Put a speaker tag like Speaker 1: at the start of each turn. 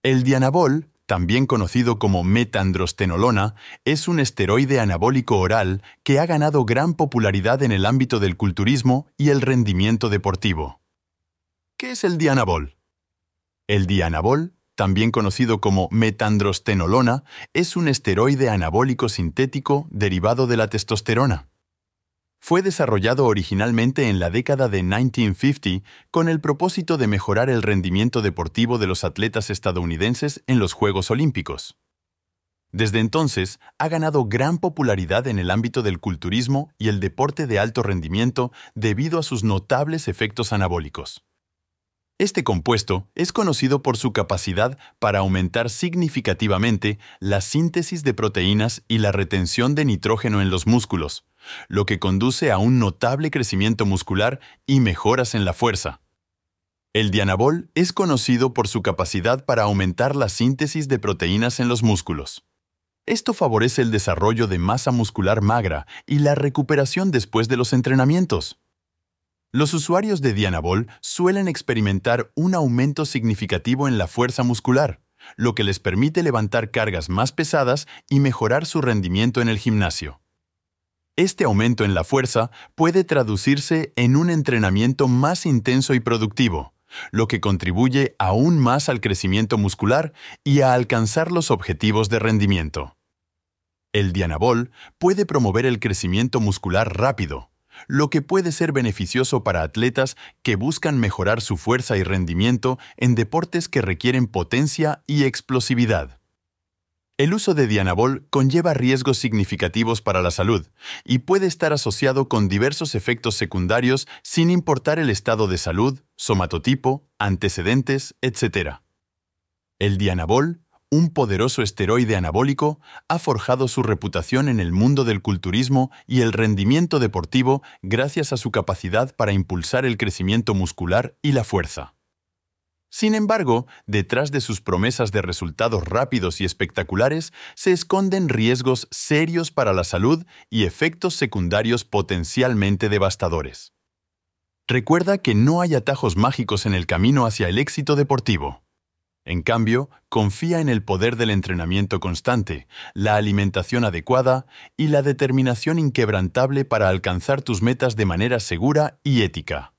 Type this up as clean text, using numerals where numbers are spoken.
Speaker 1: El Dianabol, también conocido como metandrostenolona, es un esteroide anabólico oral que ha ganado gran popularidad en el ámbito del culturismo y el rendimiento deportivo. ¿Qué es el Dianabol? El Dianabol, también conocido como metandrostenolona, es un esteroide anabólico sintético derivado de la testosterona. Fue desarrollado originalmente en la década de 1950 con el propósito de mejorar el rendimiento deportivo de los atletas estadounidenses en los Juegos Olímpicos. Desde entonces, ha ganado gran popularidad en el ámbito del culturismo y el deporte de alto rendimiento debido a sus notables efectos anabólicos. Este compuesto es conocido por su capacidad para aumentar significativamente la síntesis de proteínas y la retención de nitrógeno en los músculos, lo que conduce a un notable crecimiento muscular y mejoras en la fuerza. El Dianabol es conocido por su capacidad para aumentar la síntesis de proteínas en los músculos. Esto favorece el desarrollo de masa muscular magra y la recuperación después de los entrenamientos. Los usuarios de Dianabol suelen experimentar un aumento significativo en la fuerza muscular, lo que les permite levantar cargas más pesadas y mejorar su rendimiento en el gimnasio. Este aumento en la fuerza puede traducirse en un entrenamiento más intenso y productivo, lo que contribuye aún más al crecimiento muscular y a alcanzar los objetivos de rendimiento. El Dianabol puede promover el crecimiento muscular rápido, lo que puede ser beneficioso para atletas que buscan mejorar su fuerza y rendimiento en deportes que requieren potencia y explosividad. El uso de Dianabol conlleva riesgos significativos para la salud y puede estar asociado con diversos efectos secundarios sin importar el estado de salud, somatotipo, antecedentes, etc. El Dianabol, un poderoso esteroide anabólico, ha forjado su reputación en el mundo del culturismo y el rendimiento deportivo gracias a su capacidad para impulsar el crecimiento muscular y la fuerza. Sin embargo, detrás de sus promesas de resultados rápidos y espectaculares se esconden riesgos serios para la salud y efectos secundarios potencialmente devastadores. Recuerda que no hay atajos mágicos en el camino hacia el éxito deportivo. En cambio, confía en el poder del entrenamiento constante, la alimentación adecuada y la determinación inquebrantable para alcanzar tus metas de manera segura y ética.